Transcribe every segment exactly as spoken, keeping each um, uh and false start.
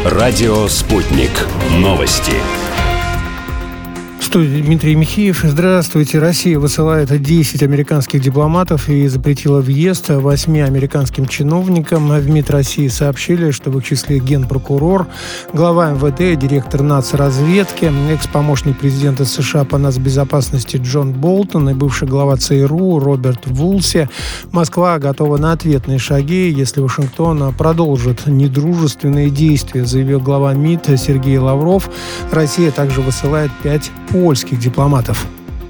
Радио «Спутник». Новости. В студии Дмитрий Михеев. Здравствуйте. Россия высылает десять американских дипломатов и запретила въезд восьми американским чиновникам. В МИД России сообщили, что в их числе генпрокурор, глава эм вэ дэ, директор нацразведки, экс-помощник президента США по нацбезопасности Джон Болтон и бывший глава цэ эр у Роберт Вулси. Москва готова на ответные шаги, если Вашингтон продолжит недружественные действия, заявил глава МИД Сергей Лавров. Россия также высылает пять польских дипломатов.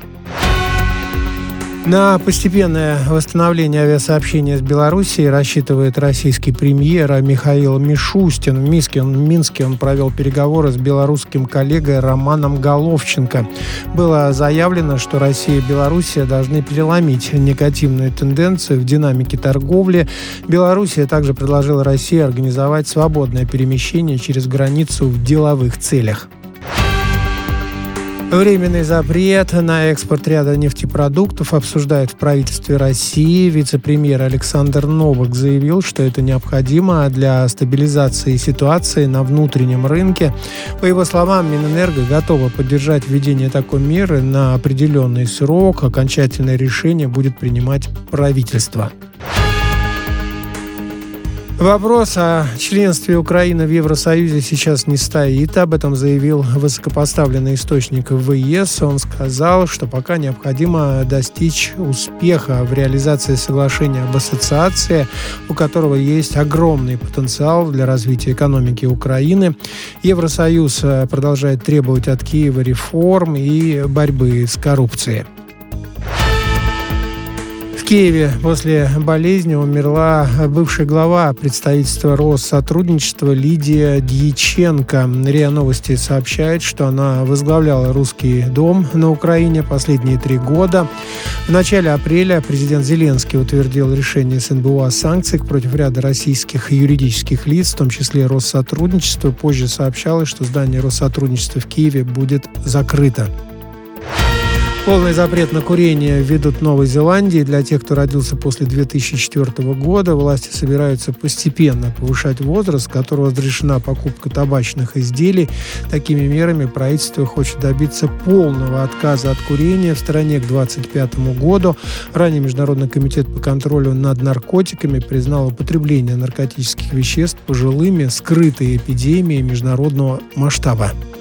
На постепенное восстановление авиасообщения с Белоруссией рассчитывает российский премьер Михаил Мишустин. В Минске, в Минске он провел переговоры с белорусским коллегой Романом Головченко. Было заявлено, что Россия и Белоруссия должны переломить негативную тенденцию в динамике торговли. Белоруссия также предложила России организовать свободное перемещение через границу в деловых целях. Временный запрет на экспорт ряда нефтепродуктов обсуждают в правительстве России. Вице-премьер Александр Новак заявил, что это необходимо для стабилизации ситуации на внутреннем рынке. По его словам, Минэнерго готова поддержать введение такой меры на определенный срок. Окончательное решение будет принимать правительство. Вопрос о членстве Украины в Евросоюзе сейчас не стоит. Об этом заявил высокопоставленный источник в е эс. Он сказал, что пока необходимо достичь успеха в реализации соглашения об ассоциации, у которого есть огромный потенциал для развития экономики Украины. Евросоюз продолжает требовать от Киева реформ и борьбы с коррупцией. В Киеве после болезни умерла бывшая глава представительства Россотрудничества Лидия Дьяченко. РИА Новости сообщает, что она возглавляла Русский дом на Украине последние три года. В начале апреля президент Зеленский утвердил решение эс эн бэ у о санкциях против ряда российских юридических лиц, в том числе Россотрудничества. Позже сообщалось, что здание Россотрудничества в Киеве будет закрыто. Полный запрет на курение введут в Новой Зеландии для тех, кто родился после две тысячи четвёртого года. Власти собираются постепенно повышать возраст, с которого разрешена покупка табачных изделий. Такими мерами правительство хочет добиться полного отказа от курения в стране к две тысячи двадцать пятому году. Ранее Международный комитет по контролю над наркотиками признал употребление наркотических веществ пожилыми скрытой эпидемией международного масштаба.